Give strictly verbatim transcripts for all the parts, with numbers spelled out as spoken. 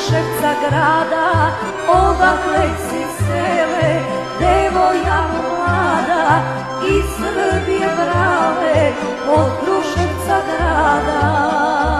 Kruševca grada, odakle si sele, devoja mlada, iz Srbije brave, od Kruševca grada.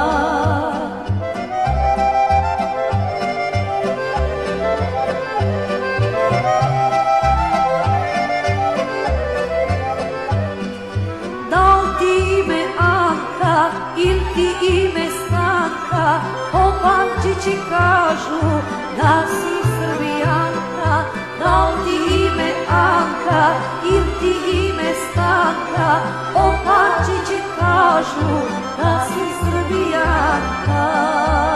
Il ti ime Stanka, opamćići kažu da si Srbijanka. Da li ti ime Anka, il ti ime Stanka, opamćići kažu da si Srbijanka.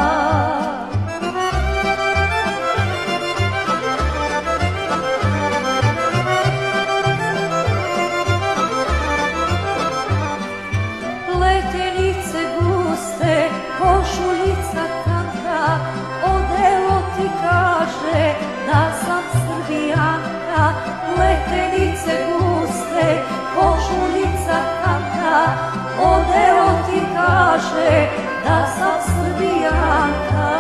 Košuljica tanka, odelo ti kaže da sam Srbijanka. Letenice guste, košuljica tanka, odelo ti kaže da sam Srbijanka.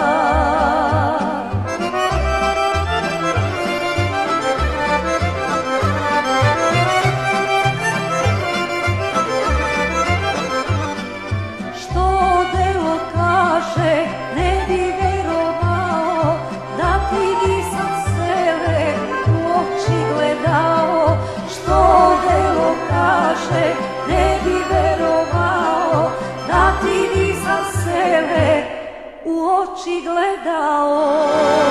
Ne bi verovao da ti nisam sele u oči gledao. Što delo kaže, ne bi verovao da ti nisam sele u oči gledao.